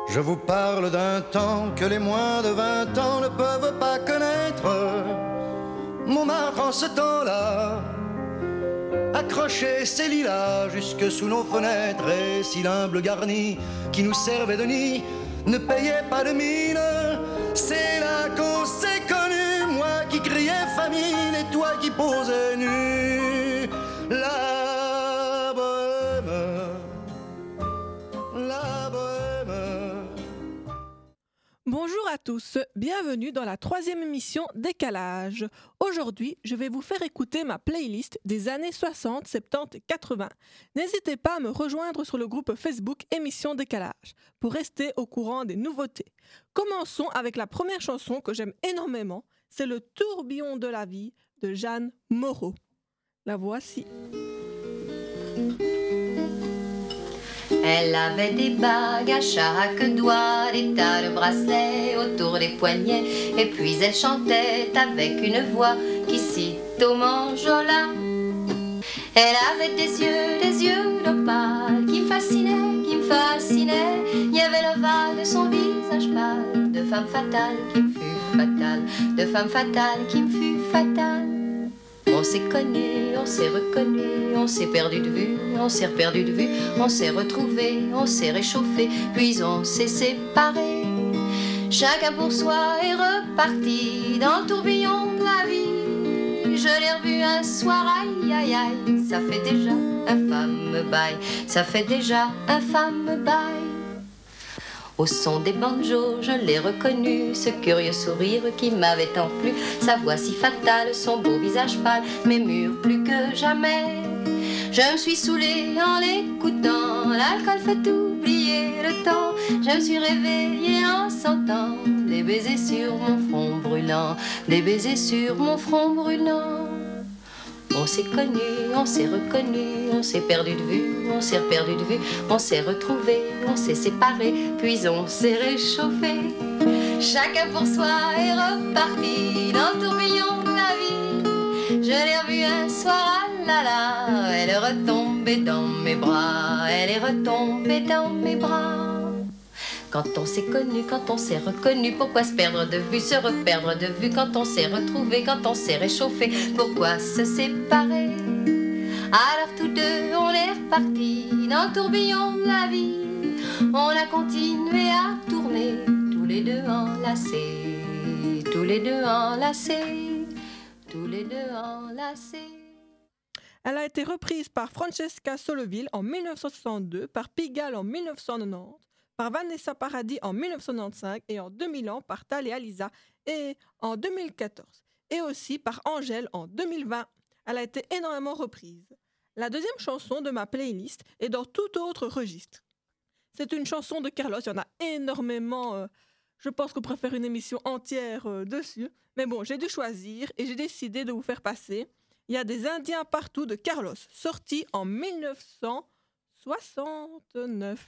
Je vous parle d'un temps que les moins de 20 ans ne peuvent pas connaître. Montmartre en ce temps-là accrochait ses lilas jusque sous nos fenêtres. Et si l'humble garni qui nous servait de nid ne payait pas de mine, c'est là qu'on s'est connus. Moi qui criais famine et toi qui posais nu. La bohème, la bohème. Bonjour à tous, bienvenue dans la 3e émission Décalage. Aujourd'hui, je vais vous faire écouter ma playlist des années 60, 70 et 80. N'hésitez pas à me rejoindre sur le groupe Facebook Émission Décalage pour rester au courant des nouveautés. Commençons avec la première chanson que j'aime énormément, c'est Le tourbillon de la vie de Jeanne Moreau. La voici. Elle avait des bagues à chaque doigt, des tas de bracelets autour des poignets, et puis elle chantait avec une voix qui cite au manjola. Elle avait des yeux d'opale qui me fascinaient. Il y avait l'ovale de son visage pâle, de femme fatale qui me fut fatale, de femme fatale qui me fut fatale. On s'est connus, on s'est reconnus, on s'est perdu de vue, on s'est reperdu de vue, on s'est retrouvés, on s'est réchauffés, puis on s'est séparés. Chacun pour soi est reparti dans le tourbillon de la vie. Je l'ai revu un soir, aïe aïe aïe, ça fait déjà un fameux bail, ça fait déjà un fameux bail. Au son des banjos, je l'ai reconnu, ce curieux sourire qui m'avait tant plu, sa voix si fatale, son beau visage pâle, mes murs plus que jamais. Je me suis saoulée en l'écoutant, l'alcool fait oublier le temps. Je me suis réveillée en sentant des baisers sur mon front brûlant, des baisers sur mon front brûlant. On s'est connus, on s'est reconnus, on s'est perdu de vue, on s'est reperdu de vue, on s'est retrouvés, on s'est séparés, puis on s'est réchauffés. Chacun pour soi est reparti dans le tourbillon de la vie. Je l'ai revue un soir, ah là là, elle est retombée dans mes bras, elle est retombée dans mes bras. Quand on s'est connu, quand on s'est reconnu, pourquoi se perdre de vue, se reperdre de vue? Quand on s'est retrouvé, quand on s'est réchauffé, pourquoi se séparer? Alors tous deux, on est repartis dans le tourbillon de la vie. On a continué à tourner, tous les deux enlacés, tous les deux enlacés, tous les deux enlacés. Elle a été reprise par Francesca Solleville en 1962, par Pigalle en 1990, par Vanessa Paradis en 1995 et en 2000 ans par Thalia Lisa et en 2014 et aussi par Angèle en 2020. Elle a été énormément reprise. La deuxième chanson de ma playlist est dans tout autre registre. C'est une chanson de Carlos, il y en a énormément, je pense qu'on préfère une émission entière dessus, mais bon, j'ai dû choisir et j'ai décidé de vous faire passer. Il y a des Indiens partout de Carlos, sorti en 1969.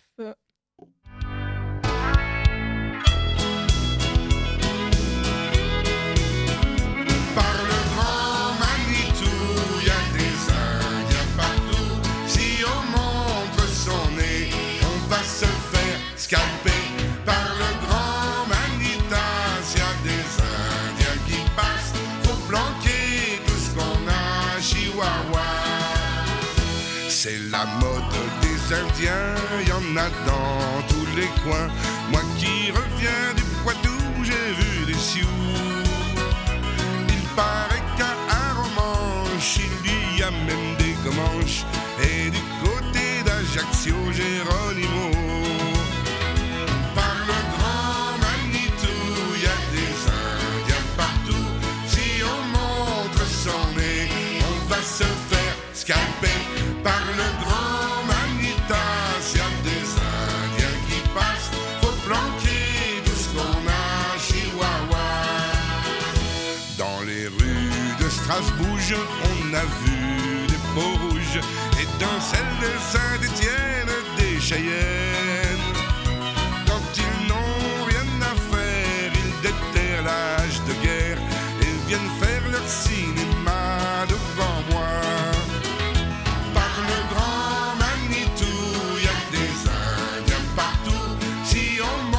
Scalpé par le grand Manitas, y a des Indiens qui passent, faut planquer tout ce qu'on a, Chihuahua. C'est la mode des Indiens, y en a dans tous les coins. Moi qui reviens du Poitou, j'ai vu des Sioux. Il paraît qu'à Arromanches, il y a même des Comanches, et du côté d'Ajaccio, Géronimo. Se faire scalper par le grand Manitas, y a des Indiens qui passent, faut planquer tout ce qu'on a, Chihuahua. Dans les rues de Strasbourg, on a vu des peaux rouges, et dans celle de Saint-Étienne, des Cheyennes. Quand ils n'ont rien à faire, ils déterrent l'âge de guerre et viennent faire leur cinéma devant moi. Par le grand Manitou, y a des Indiens partout. Si on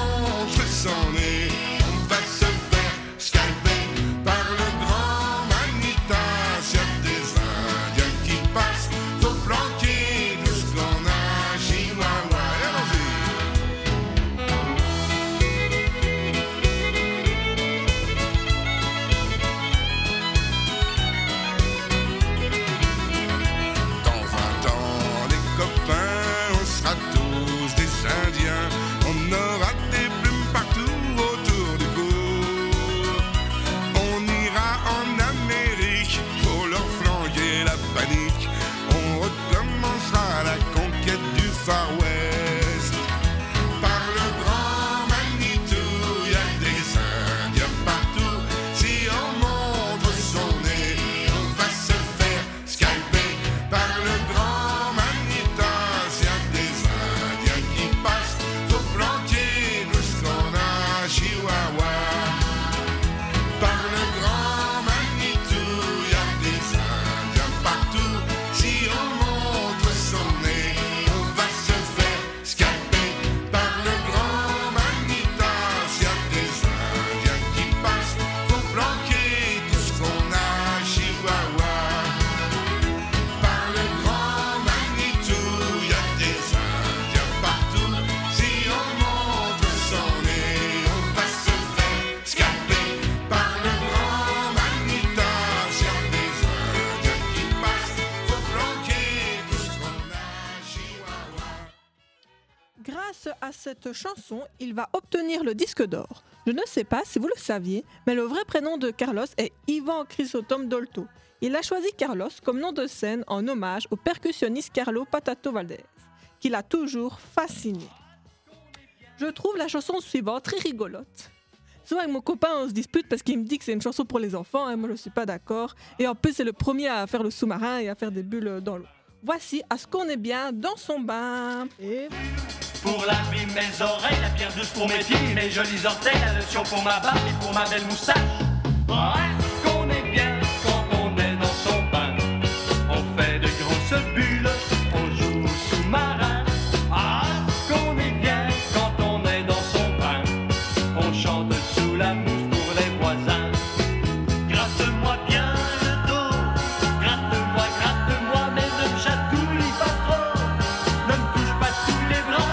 à cette chanson, il va obtenir le disque d'or. Je ne sais pas si vous le saviez, mais le vrai prénom de Carlos est Ivan Chrysostome Dolto. Il a choisi Carlos comme nom de scène en hommage au percussionniste Carlo Patato Valdés, qui l'a toujours fasciné. Je trouve la chanson suivante très rigolote. Souvent avec mon copain on se dispute parce qu'il me dit que c'est une chanson pour les enfants et moi je ne suis pas d'accord. Et en plus c'est le premier à faire le sous-marin et à faire des bulles dans l'eau. Voici À ce qu'on est bien dans son bain. Et... Pour la vie, mes oreilles, la pierre douce pour mes pieds, mes jolis orteils, la lotion pour ma barbe et pour ma belle moustache. Est-ce qu'on est bien quand on est dans son bain? On fait de grosses bulles, on joue au sous-marin. Est-ce qu'on est bien quand on est dans son bain? On chante sous la mousse pour les voisins. Gratte-moi bien le dos, gratte-moi, mais ne me chatouille pas trop. Ne me touche pas sous les bras.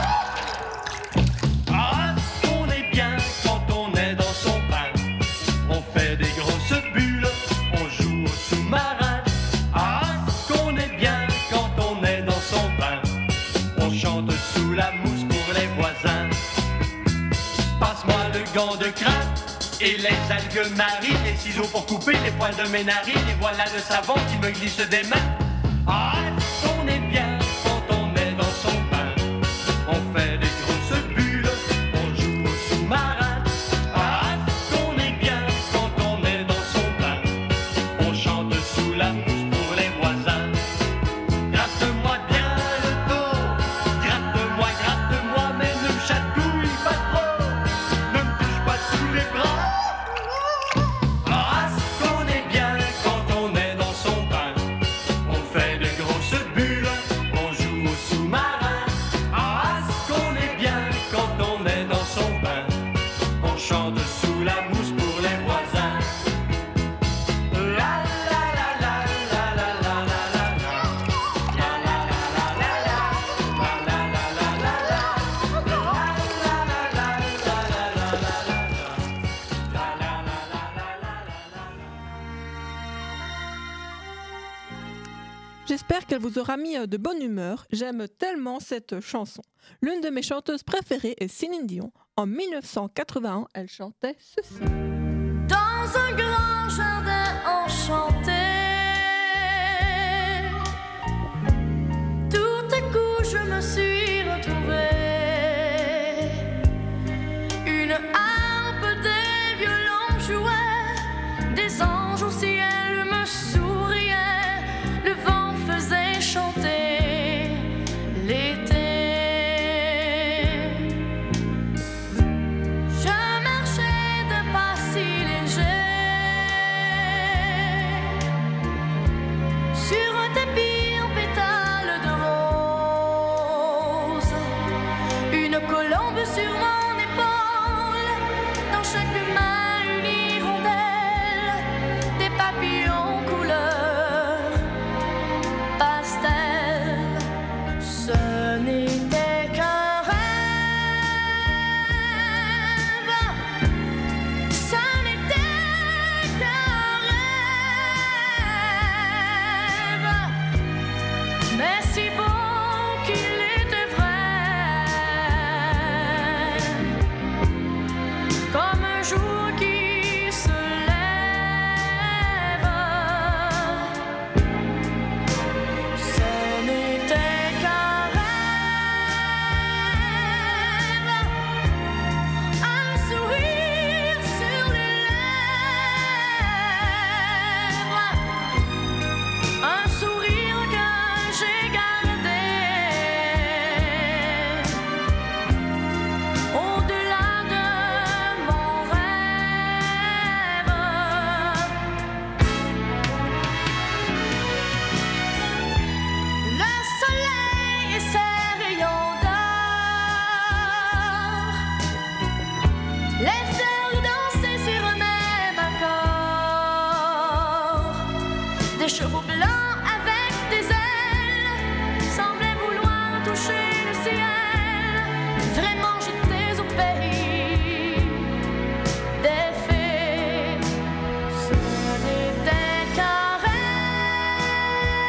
Est-ce qu'on est bien quand on est dans son bain? On fait des grosses bulles, on joue au sous-marin. Est-ce qu'on est bien quand on est dans son bain? On chante sous la mousse pour les voisins. Passe-moi le gant de crabe et les algues marines, les ciseaux pour couper les poils de mes narines. Et voilà le savon qui me glisse des mains. Est-ce qu'on est bien quand on est dans son bain? On fait des grosses bulles, on joue au sous-marin. Est-ce qu'on est bien quand on est dans son bain? On chante sous la mousse pour les voisins. Gratte-moi bien le dos, gratte-moi, mais ne me chatouille pas trop. Ne me touche pas sous les bras. Est-ce qu'on est bien quand on est dans son bain? On fait de grosses bulles, on joue au sous-marin. Est-ce qu'on est bien quand on est dans son bain? On chante sous la mousse pour les voisins. La la la la la la la la la la. La la la la la la. La la la la la la. La la la la la la la la. La la la la la la. J'espère qu'elle vous aura mis de bonne humeur. J'aime tellement cette chanson. L'une de mes chanteuses préférées est Céline Dion. En 1981, elle chantait ceci. Dans un grand jardin enchanté, tout à coup je me suis retrouvée. Une harpe, des violons jouaient, des anges au ciel me souriaient, le vent faisait chanter l'été. Je marchais d'un pas si léger sur un tapis en pétales de rose. Une colombe sur mon épaule, dans chaque main une hirondelle, des papillons couleur pastel. Ce n'était qu'un rêve, ce n'était qu'un rêve, mais si beau qu'il était vrai, comme un jour qui se lève. Ce n'était qu'un rêve, un sourire sur les lèvres, un sourire que j'ai gardé au-delà de mon rêve. Le soleil et ses rayons d'or, les fleurs dansaient sur un même accord. Des chevaux blancs avec des ailes semblaient vouloir toucher le ciel. Vraiment j'étais au pays des fées. Ce n'était qu'un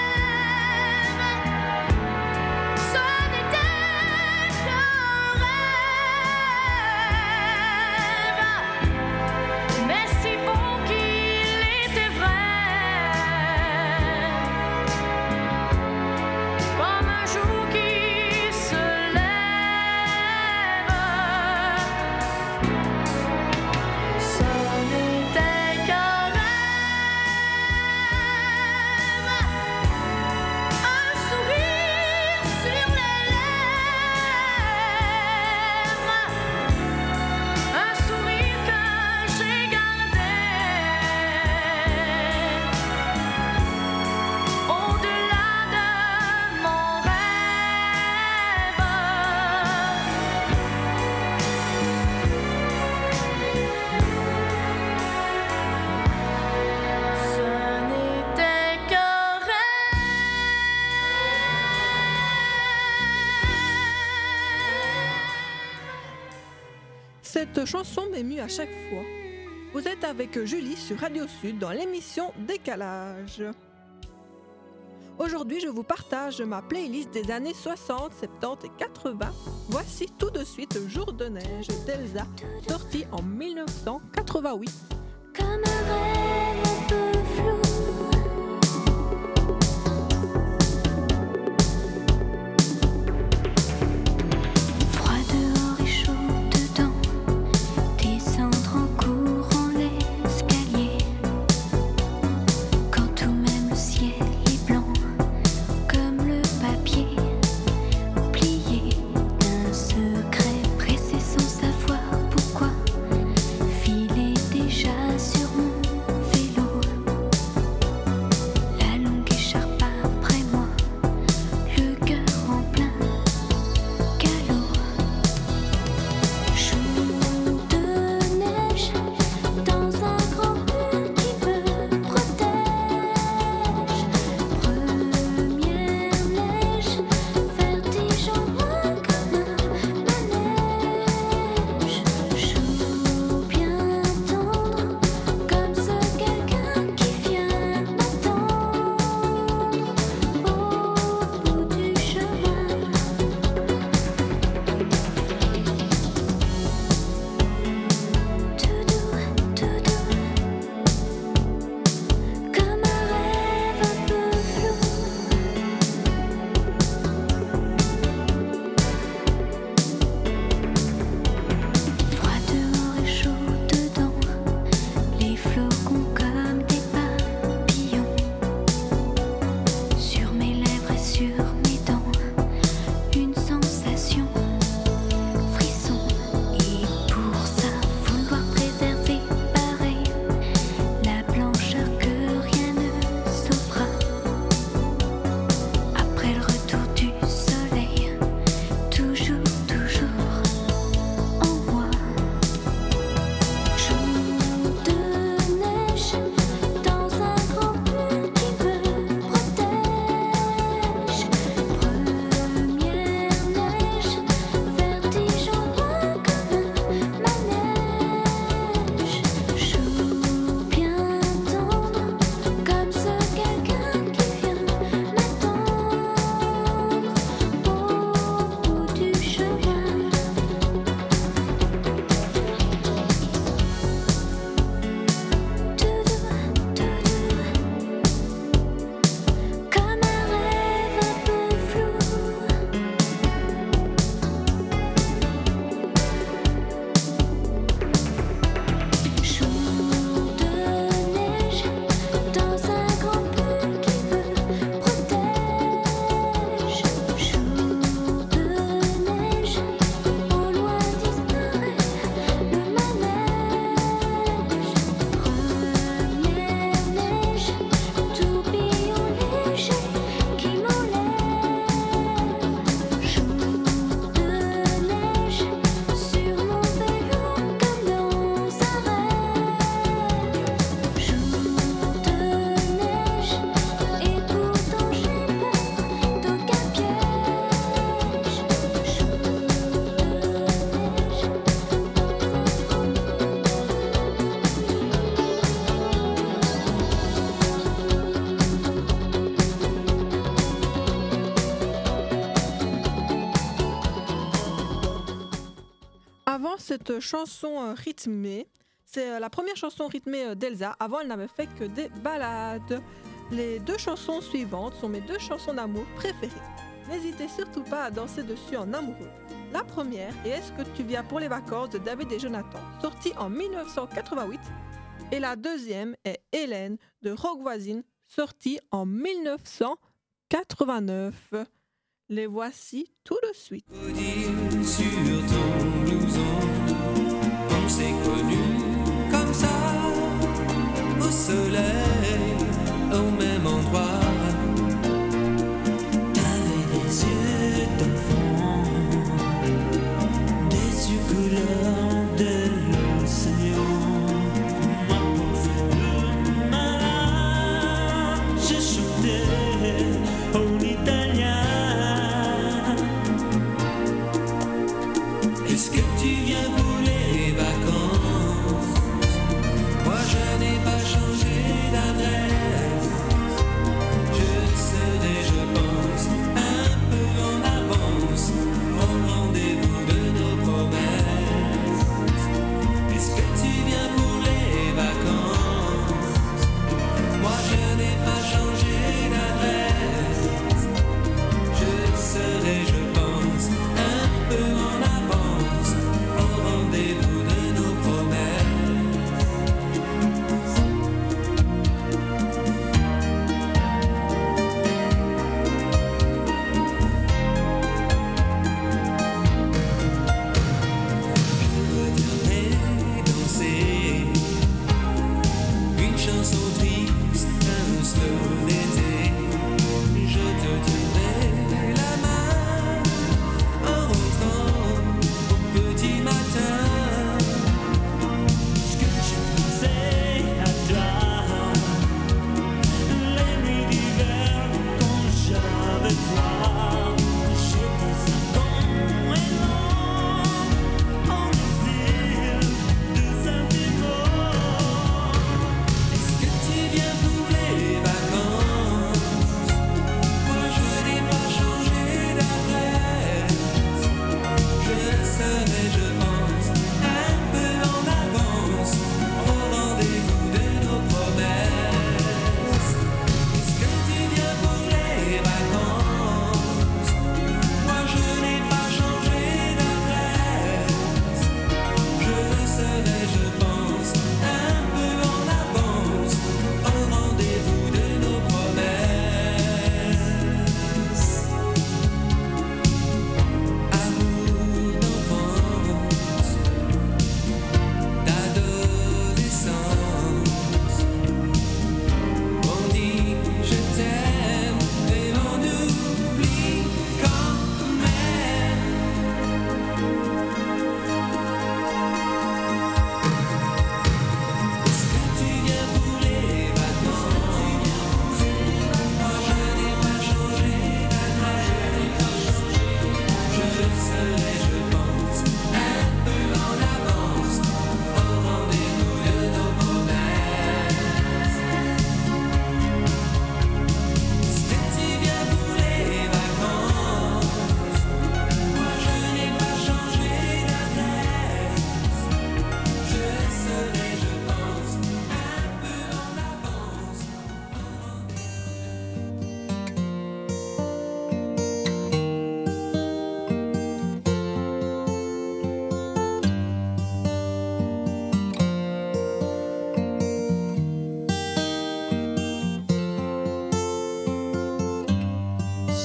rêve, ce n'était qu'un rêve. Cette chanson m'émue à chaque fois. Vous êtes avec Julie sur Radio Sud dans l'émission Décalage. Aujourd'hui, je vous partage ma playlist des années 60, 70 et 80. Voici tout de suite Jour de neige d'Elsa, sorti en 1988. Comme un rêve un peu flou. Froid dehors et chaud dedans. Descendre en courant l'escalier. Quand tout même le ciel est blanc, comme le papier plié d'un secret pressé sans savoir pourquoi. Filer déjà sur mon vélo, la longue écharpe après moi, le cœur en plein galop. Jour de neige dans un grand pull qui me protège. Première neige, vertige en moi comme un manège. Jour bien tendre, comme ce quelqu'un qui vient m'attendre au bout du chemin. Tout doux, comme un rêve un peu flou. Froid dehors et chaud dedans, les flocons comme des papillons. Sur mes lèvres et sur mes dents, une sensation, frisson. Et pour ça, vouloir préserver pareil la blancheur que rien ne sauvera. Après le retour du soleil, toujours en moi. Jour de neige dans un grand pull qui me protège. Première neige, vertige en moi comme un manège. Jour bien tendre, comme ce quelqu'un qui vient m'attendre au bout du chemin. Tout doux, comme un rêve un peu flou. Jour de neige dans un grand pull qui me protège. Jour de neige, au loin disparaît le manège. Première neige, tourbillon léger qui m'enlève. Jour de neige, sur mon vélo comme dans un rêve. Jour de neige, et pourtant j'ai peur d'aucun piège. Jour de neige, Avant cette chanson rythmée, c'est la première chanson rythmée d'Elsa. Avant, elle n'avait fait que des ballades. Les deux chansons suivantes sont mes deux chansons d'amour préférées. N'hésitez surtout pas à danser dessus en amoureux. La première est Est-ce que tu viens pour les vacances de David et Jonathan, sortie en 1988. Et la deuxième est Hélène de Rock Voisine, sortie en 1989. Les voici tout de suite. Odile sur ton blouson, on s'est connus comme ça, au soleil, au même endroit. T'avais des yeux d'enfant, des yeux couleur de l'océan. Moi pour faire marin, je chantais en italien. Est-ce que tu viens pour les vacances?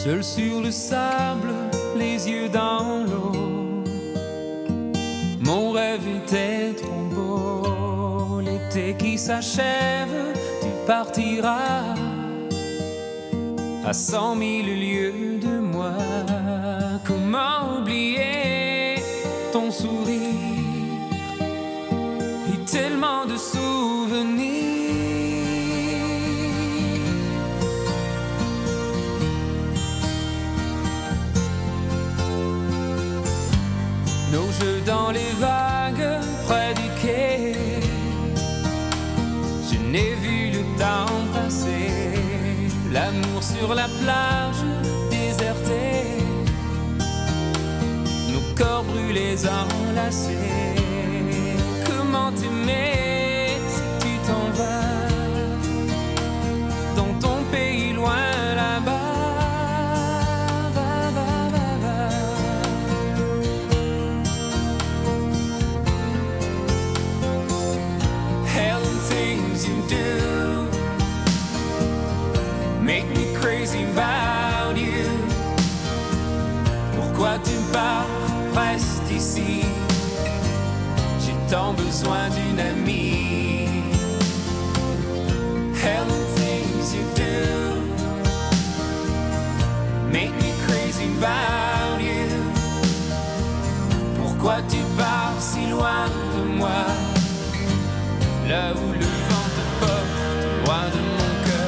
Seul sur le sable, les yeux dans l'eau, mon rêve était trop beau. L'été qui s'achève, tu partiras à 100 000 lieues de moi. Comment oublier ton sourire et tellement de souvenirs. Nos jeux dans les vagues près du quai, je n'ai vu le temps passer. L'amour sur la plage désertée, nos corps brûlés enlacés. Comment t'aimer si tu t'en vas dans ton pays loin là-bas. Make me crazy about you. Pourquoi tu pars, reste ici. J'ai tant besoin d'une amie. Hell the things you do make me crazy about you. Pourquoi tu pars si loin de moi, là où le vent te porte, loin de moi.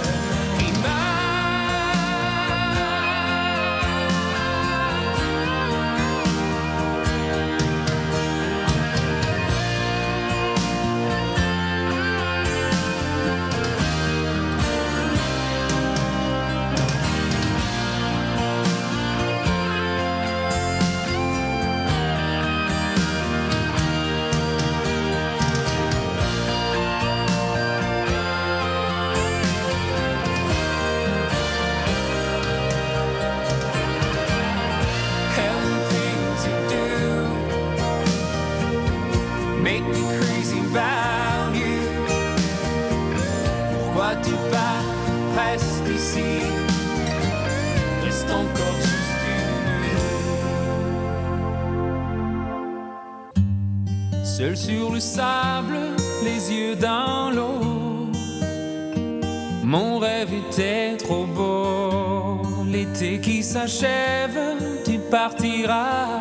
Seul sur le sable, les yeux dans l'eau, mon rêve était trop beau. L'été qui s'achève, tu partiras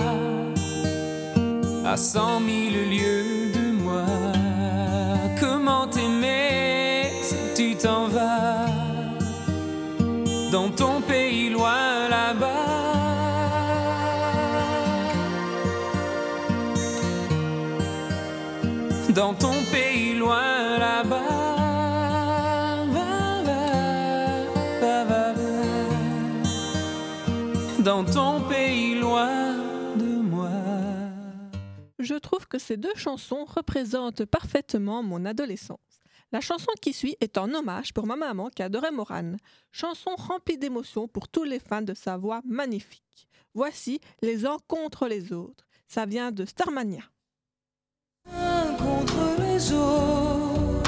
à 100 000 lieues de moi. Comment t'aimer si tu t'en vas dans ton pays loin là-bas. Dans ton pays loin là-bas, dans ton pays loin de moi. Je trouve que ces deux chansons représentent parfaitement mon adolescence. La chanson qui suit est en hommage pour ma maman qui adorait Morane. Chanson remplie d'émotions pour tous les fans de sa voix magnifique. Voici Les uns contre les autres. Ça vient de Starmania. Contre les autres,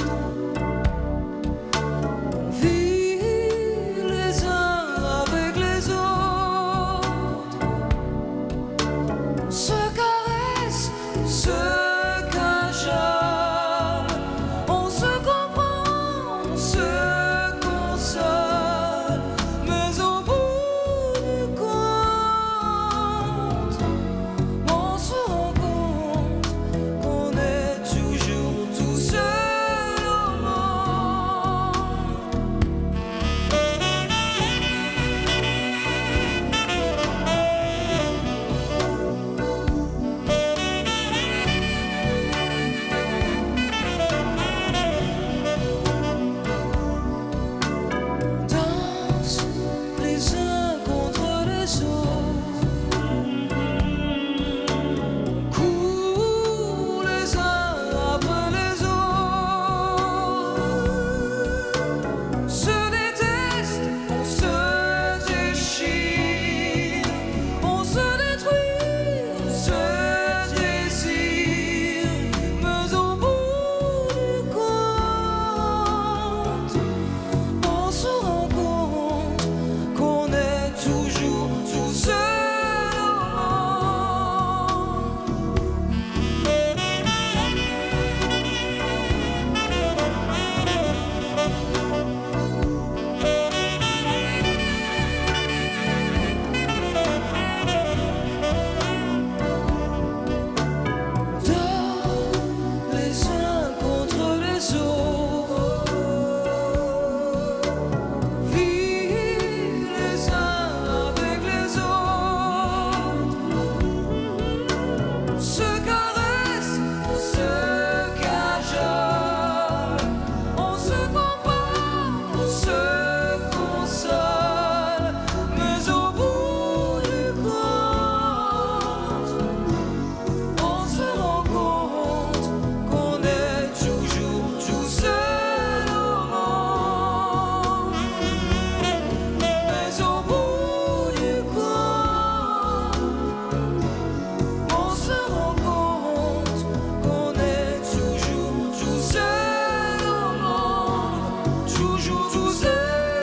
on vit les uns avec les autres, on se caresse, on se cajole, on se comprend, on se console, mais au bout du compte, on se rend compte qu'on est toujours tout seul. toujours vous aimer.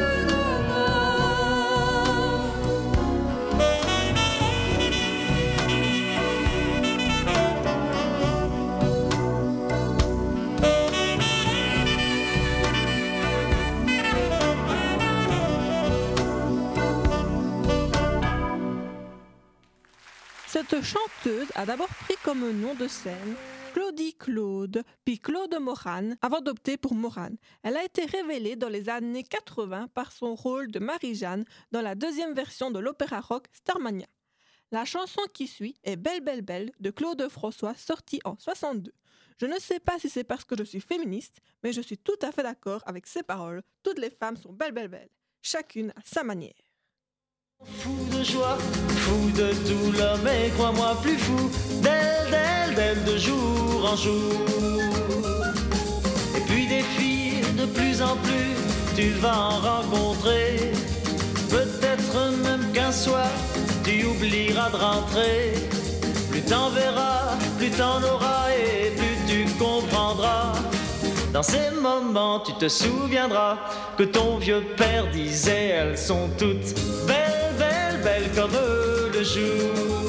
Cette chanteuse a d'abord pris comme nom de scène Claudie Claude, puis Claude Morane, avant d'opter pour Morane. Elle a été révélée dans les années 80 par son rôle de Marie-Jeanne dans la deuxième version de l'opéra rock Starmania. La chanson qui suit est Belle Belle Belle de Claude François, sortie en 62. Je ne sais pas si c'est parce que je suis féministe, mais je suis tout à fait d'accord avec ces paroles. Toutes les femmes sont belles, belles, belles, chacune à sa manière. Fou de joie, fou de douleur, mais crois-moi plus fou d'elle, d'elle, d'elle, de jour en jour. Et puis des filles de plus en plus, tu vas en rencontrer. Peut-être même qu'un soir, tu oublieras de rentrer. Plus t'en verras, plus t'en auras et plus tu comprendras. Dans ces moments, tu te souviendras que ton vieux père disait, elles sont toutes belles, belles, belles comme le jour.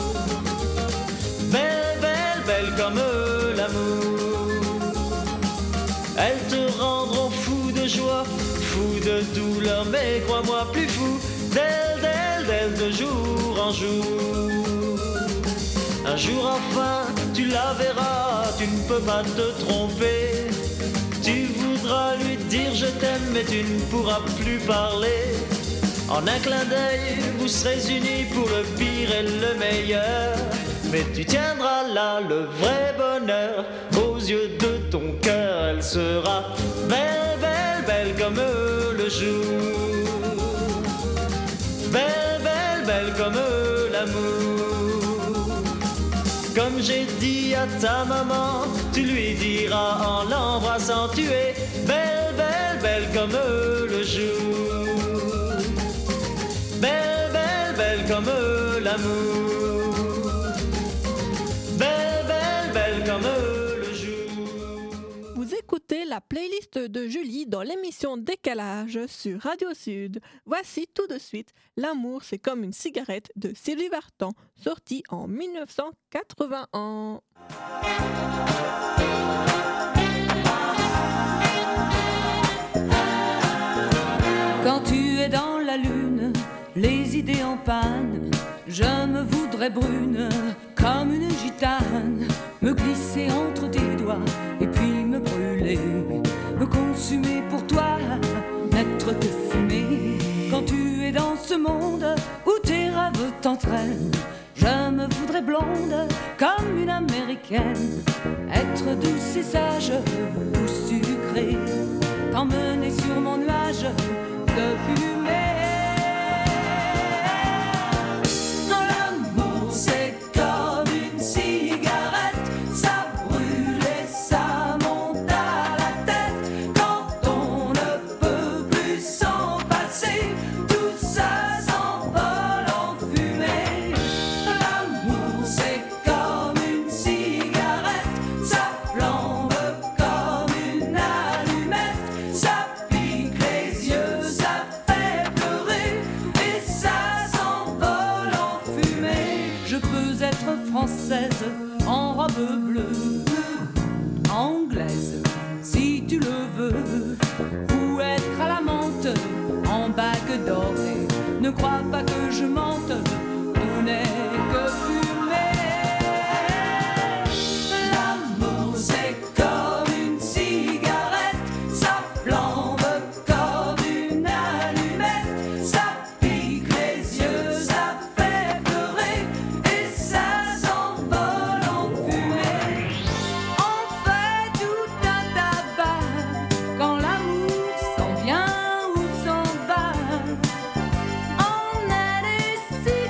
Belles, belles, belles comme l'amour. Elles te rendront fou de joie, fou de douleur, mais crois-moi plus fou d'elle, d'elle, d'elle, de jour en jour. Un jour enfin, tu la verras, tu ne peux pas te tromper. Tu voudras lui dire je t'aime, mais tu ne pourras plus parler. En un clin d'œil, vous serez unis pour le pire et le meilleur. Mais tu tiendras là le vrai bonheur. Aux yeux de ton cœur, elle sera belle, belle, belle comme le jour. Belle, belle, belle comme l'amour. Comme j'ai dit à ta maman, tu lui diras en l'embrassant, tu es belle, belle, belle comme le jour. Belle, belle, belle comme l'amour. Belle, belle, belle comme le jour. Vous écoutez la playlist de Julie dans l'émission Décalage sur Radio Sud. Voici tout de suite L'amour c'est comme une cigarette de Sylvie Vartan, sortie en 1981. Quand tu es dans la lune, les idées en panne, je me voudrais brune comme une gitane, me glisser entre tes doigts et puis me brûler, me consumer pour toi, n'être que fumée. Quand tu es dans ce monde où tes rêves t'entraînent, je me voudrais blonde comme une américaine, être douce et sage ou sucrée, t'emmener sur mon nuage de fumée. L'amour c'est comme une cigarette, ça brûle et ça monte à la tête. Quand on ne peut plus s'en passer, tout ça s'envole en fumée. L'amour c'est comme une cigarette, ça flambe comme une allumette, ça pique les yeux, ça fait pleurer et ça s'envole en fumée. Je peux être française en robe bleue, anglaise si tu le veux, ou être à la menthe en bague dorée. Ne crois pas que je mente, tout n'est que fumée. L'amour c'est comme une cigarette, ça flambe comme une allumette, ça pique les yeux, ça fait pleurer et ça s'envole en fumée. On fait tout un tabac quand l'amour s'en vient ou s'en va. On a des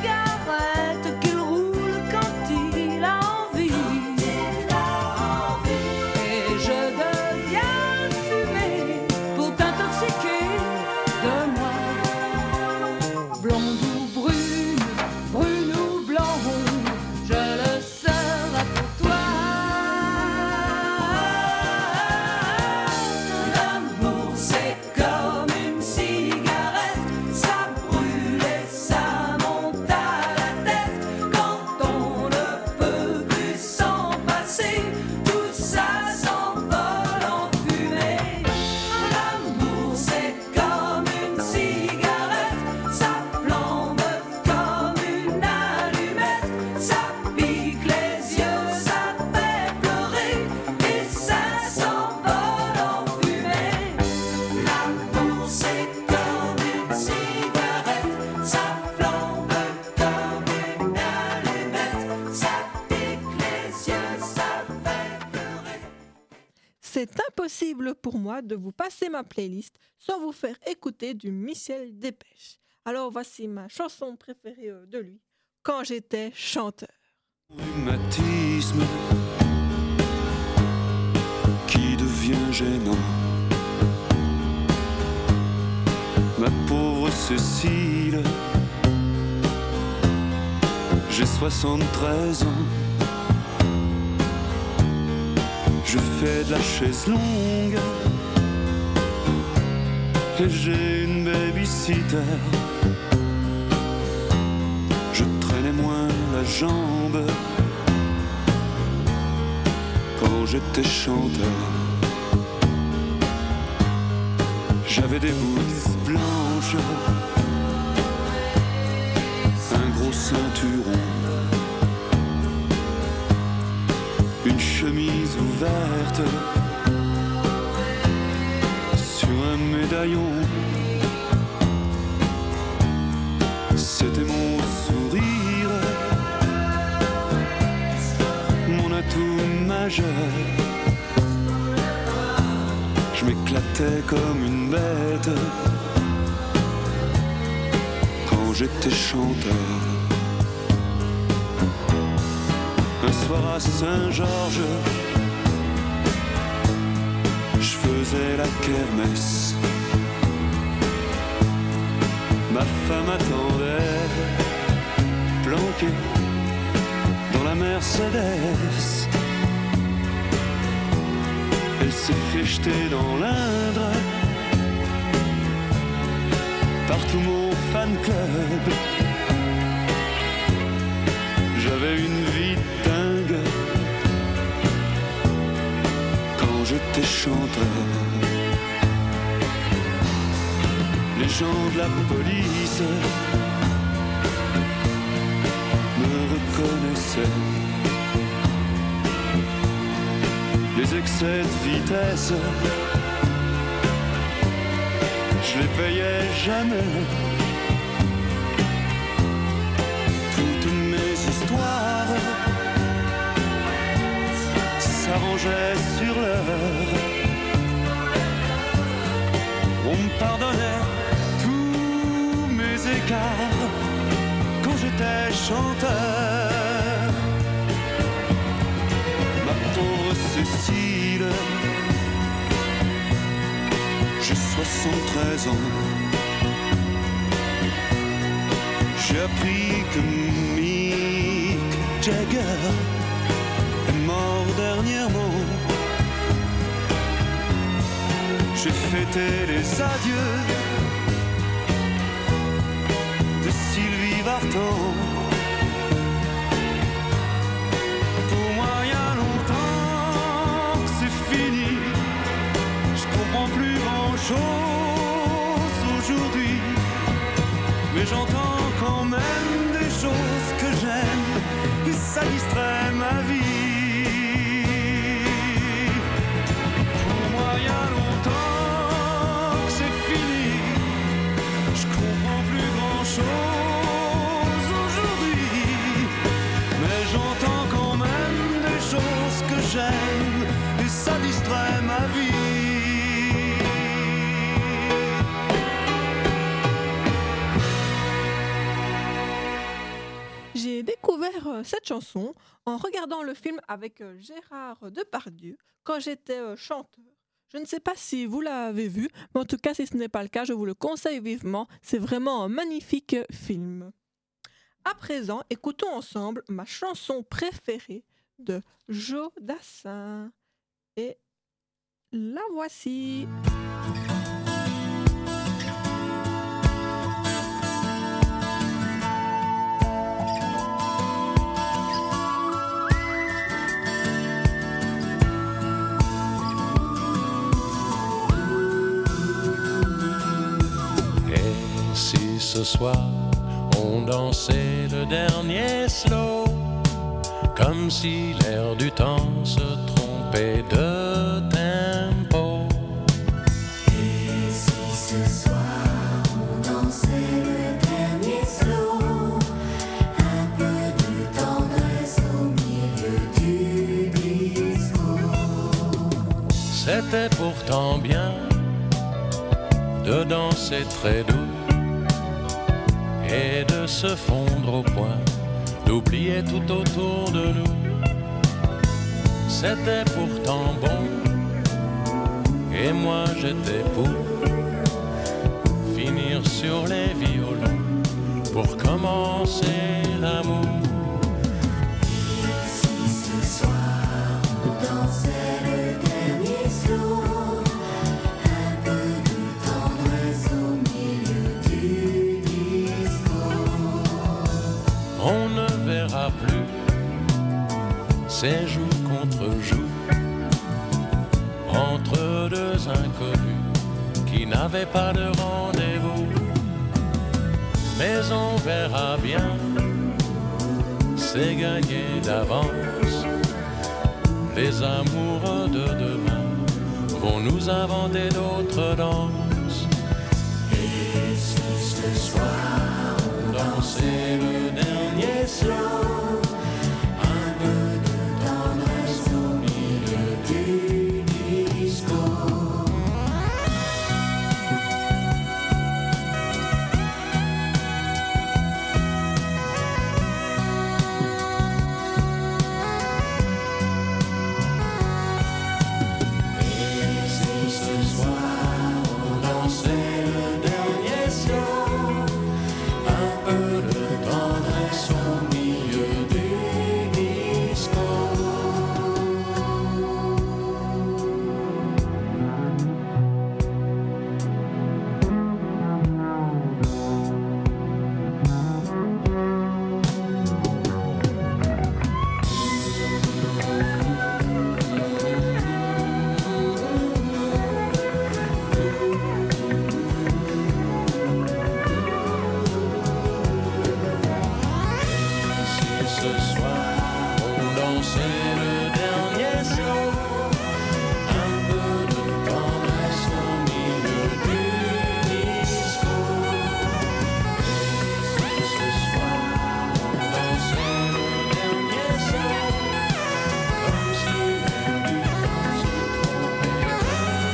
moi de vous passer ma playlist sans vous faire écouter du Michel Delpech. Alors voici ma chanson préférée de lui, Quand j'étais chanteur. Rhumatisme qui devient gênant. Ma pauvre Cécile, j'ai 73 ans. Je fais de la chaise longue et j'ai une babysitter. Je traînais moins la jambe quand j'étais chanteur. J'avais des boules blanches, un gros ceinturon, une chemise ouverte sur un médaillon. C'était mon sourire, mon atout majeur. Je m'éclatais comme une bête quand j'étais chanteur. Un soir à Saint-Georges, je faisais la kermesse. Ma femme attendait, planquée dans la Mercedes. Elle s'est fait jeter dans l'Indre par tout mon fan club. J'avais une vie dingue quand j'étais chanteur. Les gens de la police me reconnaissaient. Les excès de vitesse, je les payais jamais. Toutes mes histoires s'arrangeaient sur l'heure. On me pardonnait tous mes écarts quand j'étais chanteur. Ma pauvre Cécile, j'ai 73 ans. J'ai appris que Mick Jagger est mort dernièrement. J'ai fêté les adieux de Sylvie Vartan. Pour moi, il y a longtemps que c'est fini. Je comprends plus grand-chose aujourd'hui, mais j'entends quand même des choses que j'aime et ça distrait ma vie. Pour moi, il y a longtemps que c'est fini. Je comprends plus grand-chose aujourd'hui, mais j'entends quand même des choses que j'aime et ça distrait ma vie. J'ai découvert cette chanson en regardant le film avec Gérard Depardieu quand j'étais chanteur. Je ne sais pas si vous l'avez vu, mais en tout cas, si ce n'est pas le cas, je vous le conseille vivement. C'est vraiment un magnifique film. À présent, écoutons ensemble ma chanson préférée de Joe Dassin. Et la voici. Si ce soir on dansait le dernier slow, comme si l'air du temps se trompait de tempo. Et si ce soir on dansait le dernier slow, un peu de tendresse au milieu du disco. C'était C'était pourtant bien de danser très doux et de se fondre au point, d'oublier tout autour de nous. C'était pourtant bon, et moi j'étais pour finir sur les violons pour commencer l'amour. Et si ce soir on dansait le dernier slow, un peu de tendresse au milieu du disco. On ne verra plus ces jour contre jour entre deux inconnus qui n'avaient pas de rendez-vous. Mais on verra bien, c'est gagné d'avance. Les amoureux de demain vont nous inventer d'autres danses. Et si ce soir on dansait le dernier slow, un peu de tendresse au milieu du disco. Et si ce soir on dansait le dernier slow, un peu de tendresse au milieu du disco. Si ce soir on dansait le dernier slow, un peu de tendresse au milieu du disco. Si ce soir on dansait le dernier slow, comme si l'air du temps se trompait de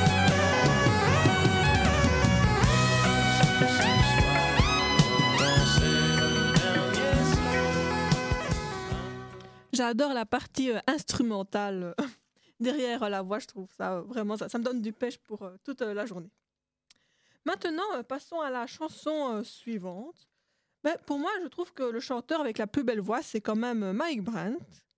Si ce soir on dansait le dernier slow. J'adore la partie instrumentale derrière la voix, je trouve ça vraiment, ça me donne du pêche pour toute la journée. Maintenant, passons à la chanson suivante. Ben, pour moi, je trouve que le chanteur avec la plus belle voix, c'est quand même Mike Brandt.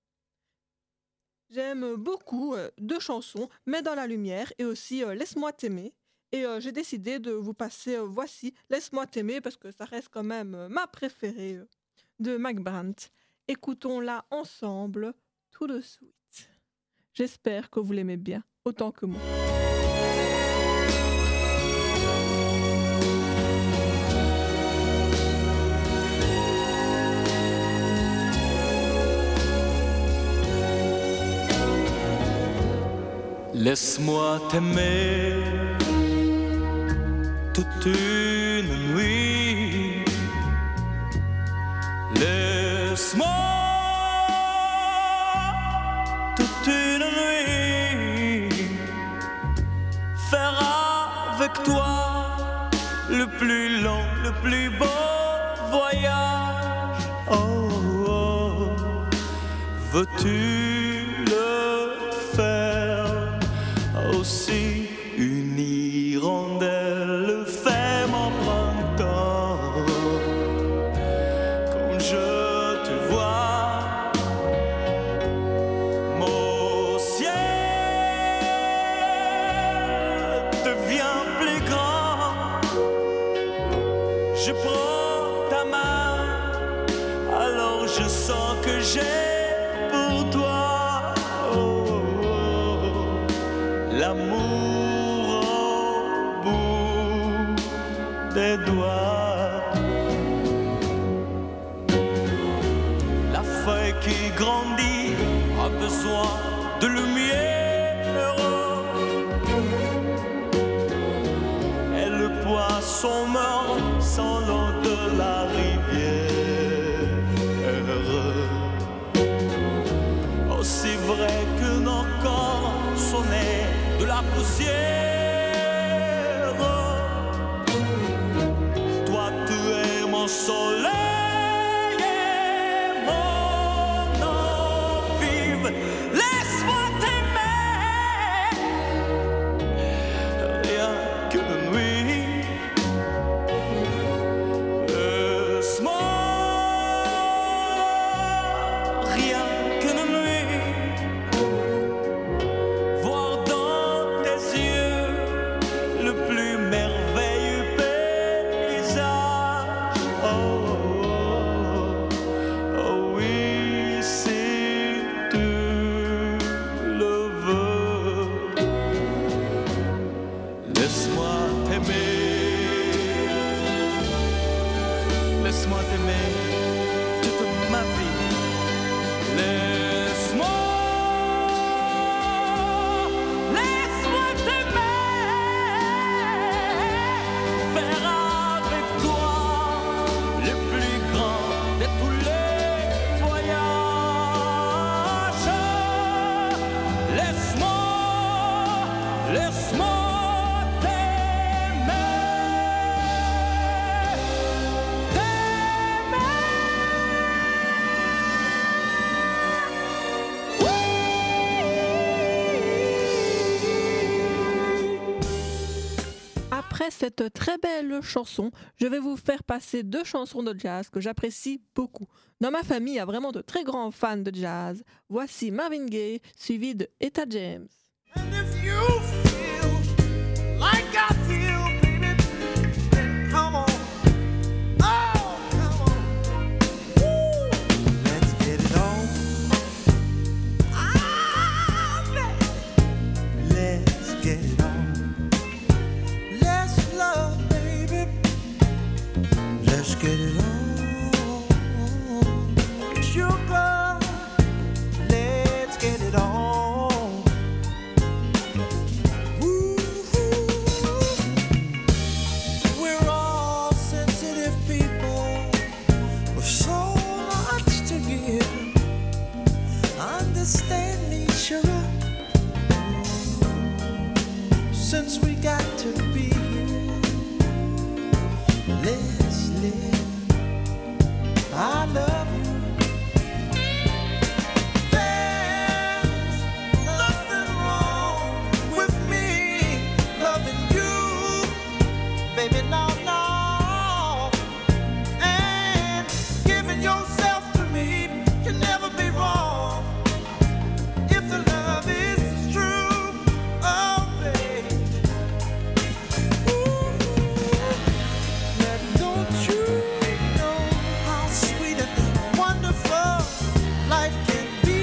J'aime beaucoup deux chansons, Mets dans la lumière et aussi Laisse-moi t'aimer. Et j'ai décidé de vous passer voici Laisse-moi t'aimer parce que ça reste quand même ma préférée de Mike Brandt. Écoutons-la ensemble tout de suite. J'espère que vous l'aimez bien, autant que moi. Laisse-moi t'aimer toute une nuit. Laisse-moi toute une nuit faire avec toi le plus long, le plus beau voyage. Oh, oh. Veux-tu le faire aussi? Une hirondelle fait mon printemps. Quand je te vois, mon ciel devient plus grand. Je prends ta main, alors je sens que j'ai pour toi l'amour au bout des doigts. La feuille qui grandit a besoin de lumière, et le poisson meurt sans l'eau de la rivière. Aussi vrai que nos corps sont nés de la la poussière. Toi, tu es mon soleil et mon eau vive. Laisse-moi t'aimer, rien qu'une nuit. Laisse-moi, rien qu'une nuit, voir dans tes yeux le plus merveilleux paysage. Oh, oh, oh oui, si tu le veux. Laisse-moi t'aimer, laisse-moi t'aimer toute ma vie. Laisse-moi t'aimer, faire avec toi le plus grand de tous les voyages. Laisse-moi t'aimer. Après cette très belle chanson, je vais vous faire passer 2 chansons de jazz que j'apprécie beaucoup. Dans ma famille, il y a vraiment de très grands fans de jazz. Voici Marvin Gaye, suivi de Etta James. And if you feel like I feel, baby, then come on. Oh, come on. Woo. Let's get it on. Ah, baby. Let's get it on. Let's love, baby. Let's get it on. Sugar, let's get it on. We're all sensitive people with so much to give. Understand me, sugar. Since we got to be here, let's live. I love you. There's nothing wrong with me loving you, baby, no, no. And giving yourself to me can never be wrong if the love is true. Oh, baby. Ooh. Now, don't you know how sweet and wonderful life can be?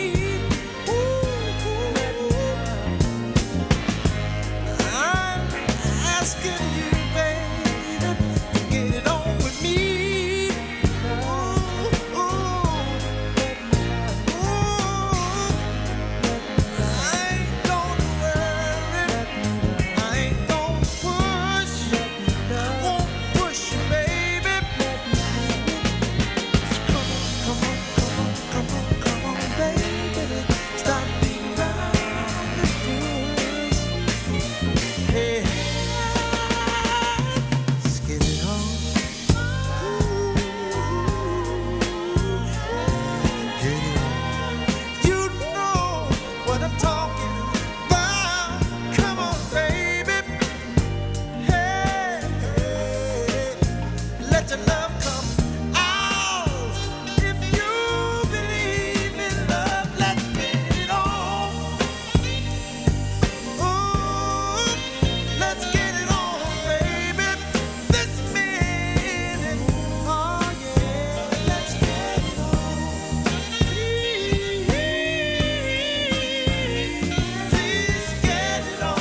I'm asking you, baby, to get it on with me. Ooh, I ain't gonna worry, I ain't gonna push, I won't push you, baby. Come on, baby, stop being around the bush. Hey, let's get it on. Get it on. You know what I'm talking about. Come on, baby. Hey, let your love come out. If you believe in love, let's get it on. Ooh, let's get it on, baby. This minute, oh yeah, let's get it on. Please get it on.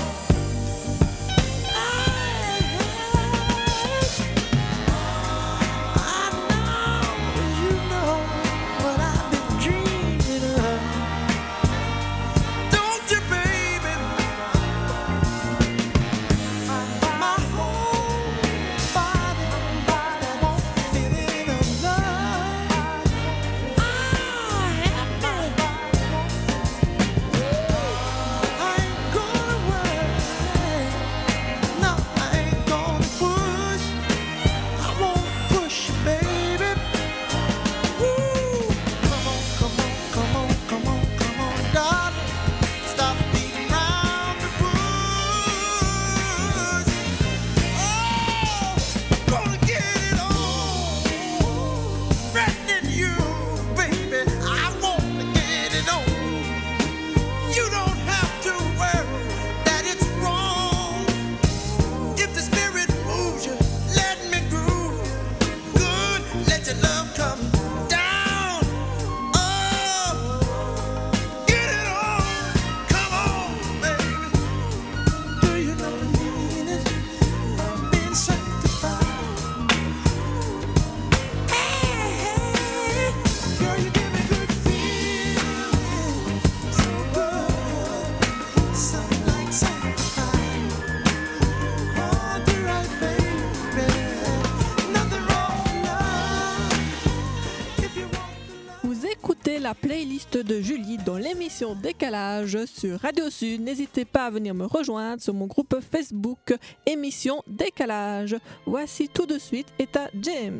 la playlist de Julie dans l'émission Décalage sur Radio Sud. N'hésitez pas à venir me rejoindre sur mon groupe Facebook émission Décalage. Voici tout de suite Etta James.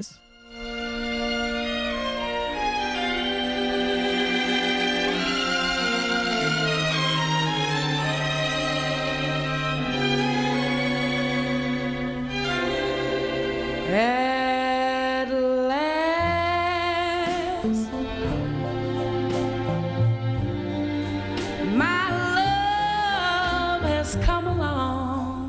At last, my love has come along.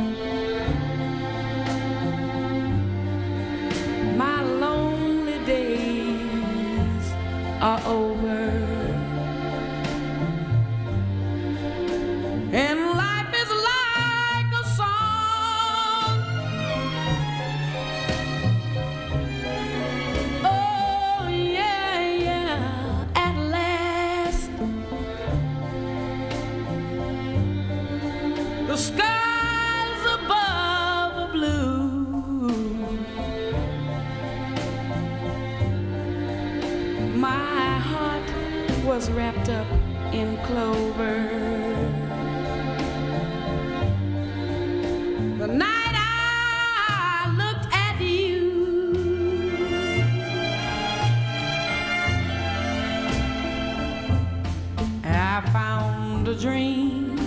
My lonely days are over, and life is like a song. Oh yeah, yeah, at last the skies above are blue. My heart was wrapped up in clover. The night I looked at you, I found a dream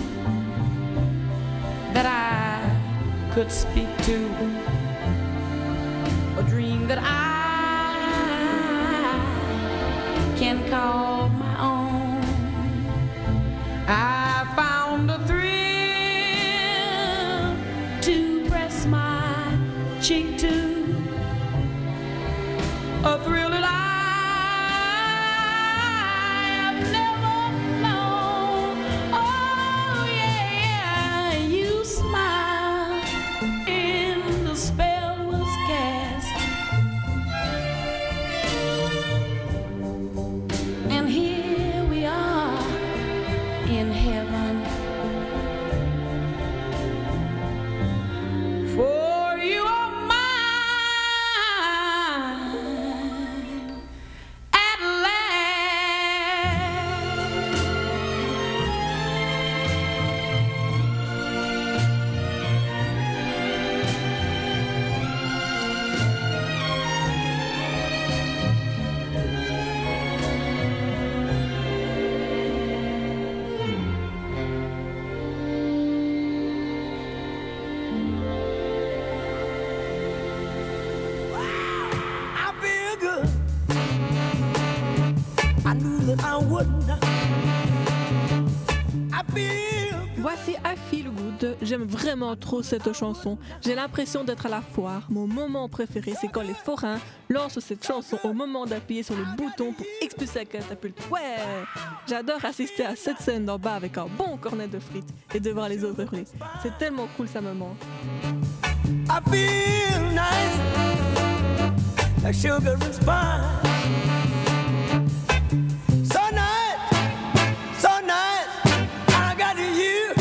that I could speak to, a dream that I can call my own. I found a thrill to press my cheek to, a thrill that I have never known. Oh yeah, you smiled and the spell was cast, and here we are in heaven. For you are mine at I feel good. I knew that I wouldn't. I feel good. Voici I Feel Good. J'aime vraiment trop cette chanson. J'ai l'impression d'être à la foire. Mon moment préféré, c'est quand les forains lancent cette chanson au moment d'appuyer sur le bouton pour expulser la catapulte. Ouais! J'adore assister à cette scène d'en bas avec un bon cornet de frites et de voir les autres hurler. C'est tellement cool, ça me manque. I feel nice, like sugar and spice. So nice, so nice. I got you.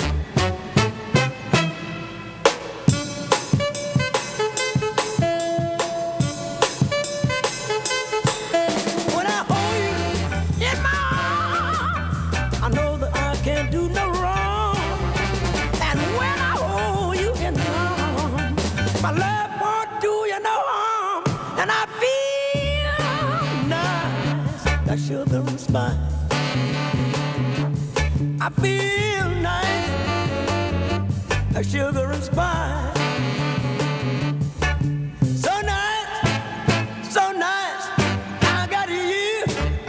When I hold you in my arms, I know that I can't do no wrong. And when I hold you in my arms, my love won't do you no harm. And I feel nice, like sugar and spice. I feel nice, like sugar and spice. So nice, so nice. I got you.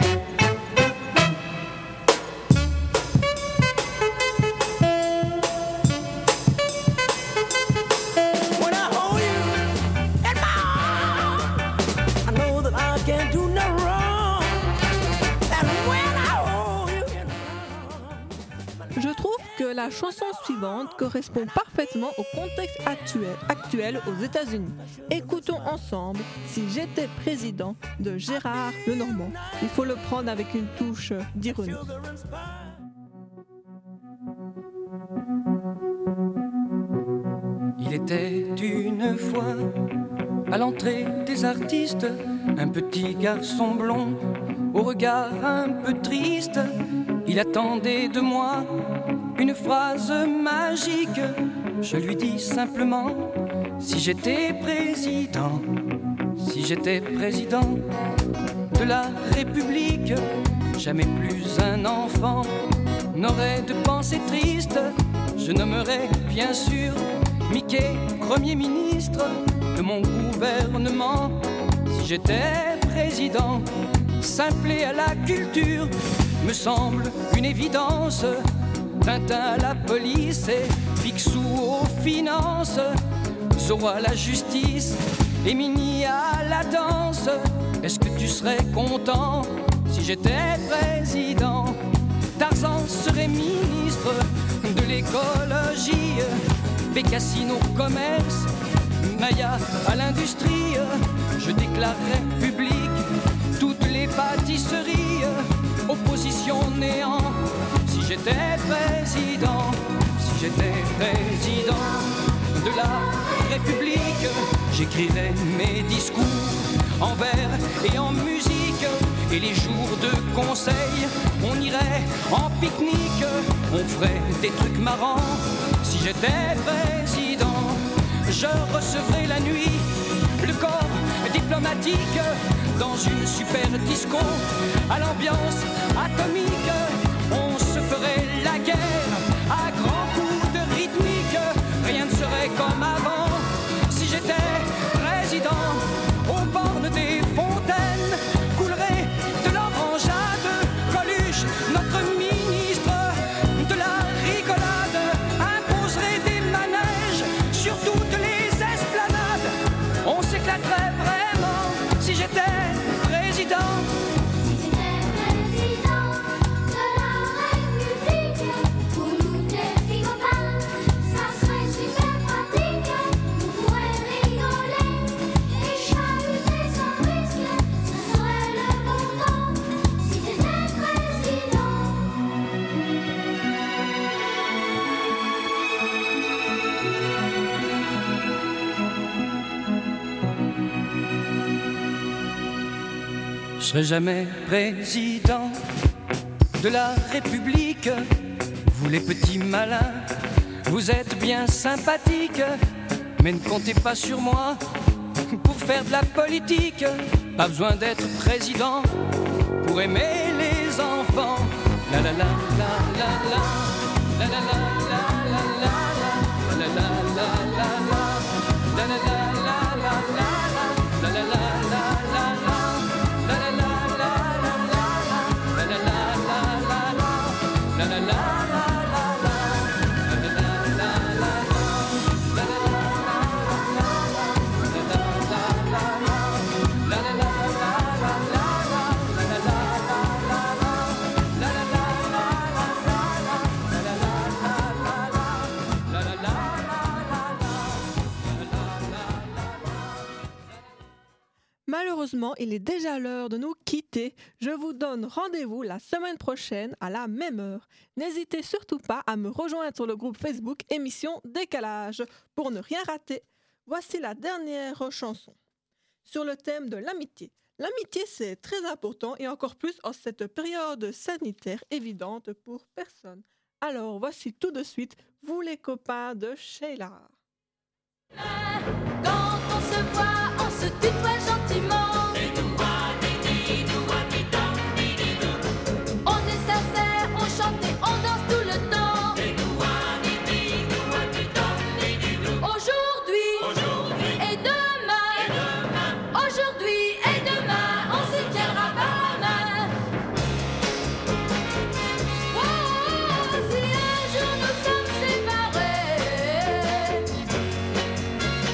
When I hold you in my arms, I know that I can't do no wrong. And when I hold you in my arms, Je trouve que la chanson suivante correspond parfaitement au contexte actuel aux États-Unis. Écoutons ensemble Si j'étais président de Gérard Lenormand. Il faut le prendre avec une touche d'ironie. Il était une fois à l'entrée des artistes un petit garçon blond au regard un peu triste, il attendait de moi une phrase magique. Je lui dis simplement, si j'étais président de la République, jamais plus un enfant n'aurait de pensée triste. Je nommerais bien sûr Mickey Premier ministre de mon gouvernement. Si j'étais président, simple et à la culture, me semble une évidence. Tintin à la police et Picsou aux finances, Zorro à la justice et Minnie à la danse. Est-ce que tu serais content si j'étais président? Tarzan serait ministre de l'écologie, Bécassine au commerce, Maya à l'industrie. Je déclarerais public toutes les pâtisseries, opposition néant. Si j'étais président de la République, j'écrirais mes discours en vers et en musique. Et les jours de conseil, on irait en pique-nique, on ferait des trucs marrants. Si j'étais président, je recevrais la nuit le corps diplomatique dans une super disco à l'ambiance atomique. On se ferait la guerre à grands coups de rythmique. Rien ne serait comme avant. Si j'étais président, aux bornes des fontaines coulerait de l'orangeade. Coluche, notre ministre de la rigolade, imposerait des manèges sur toutes les esplanades. On s'éclaterait vraiment si j'étais président. Je serai jamais président de la République. Vous les petits malins, vous êtes bien sympathiques, mais ne comptez pas sur moi pour faire de la politique. Pas besoin d'être président pour aimer les enfants. La la la la la la, la la la la la la, la la la la la, la la la la la la, la la la la la. Malheureusement, il est déjà l'heure de nous quitter. Je vous donne rendez-vous la semaine prochaine à la même heure. N'hésitez surtout pas à me rejoindre sur le groupe Facebook Émission Décalage pour ne rien rater. Voici la dernière chanson sur le thème de l'amitié. L'amitié, c'est très important et encore plus en cette période sanitaire évidente pour personne. Alors, voici tout de suite, vous les copains de Sheila. Quand on se voit, on se tutoie gentiment. On est sincère, on chante et on danse tout le temps. Aujourd'hui et demain, aujourd'hui et demain, on se tiendra par la main. Oh, si un jour nous sommes séparés,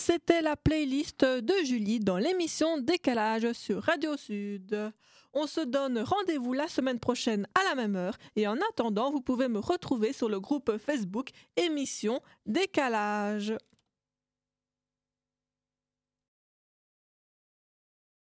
C'était la playlist de Julie dans l'émission Décalage sur Radio Sud. On se donne rendez-vous la semaine prochaine à la même heure et en attendant, vous pouvez me retrouver sur le groupe Facebook Émission Décalage.